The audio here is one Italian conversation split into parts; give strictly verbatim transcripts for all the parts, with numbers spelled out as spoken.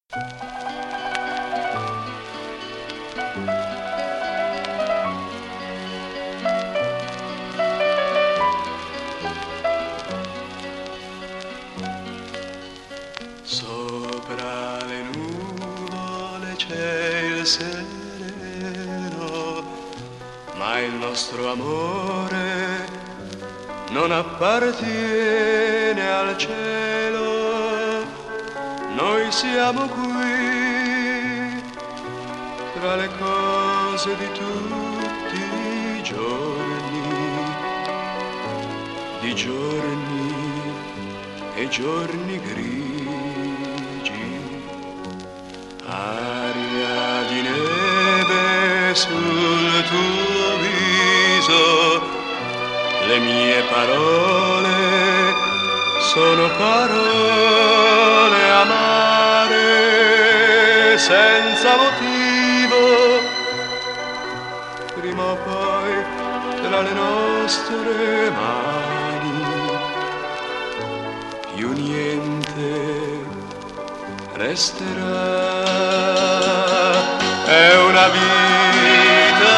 Sopra le nuvole c'è il sereno, ma il nostro amore non appartiene al cielo. Noi siamo qui tra le cose di tutti i giorni, di giorni e giorni grigi. Aria di neve sul tuo viso, le mie parole sono parole amare senza motivo. Prima o poi tra le nostre mani più niente resterà. È una vita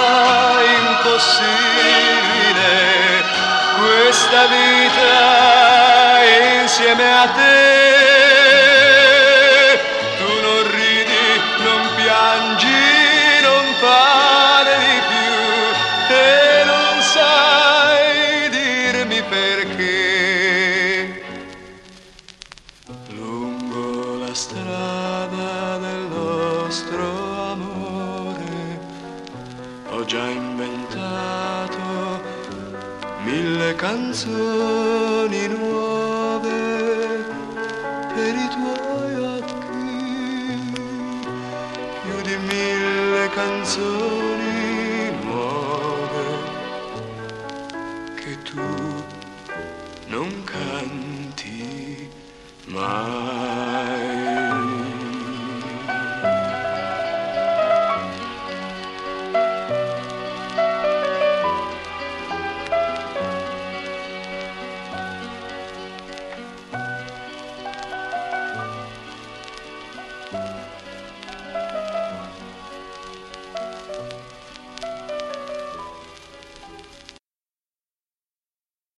impossibile, questa vita insieme a te. Tu non ridi, non piangi, non parli più e non sai dirmi perché. Lungo la strada del nostro amore ho già inventato mille canzoni nuove per i tuoi occhi, più di mille canzoni nuove che tu non canti mai.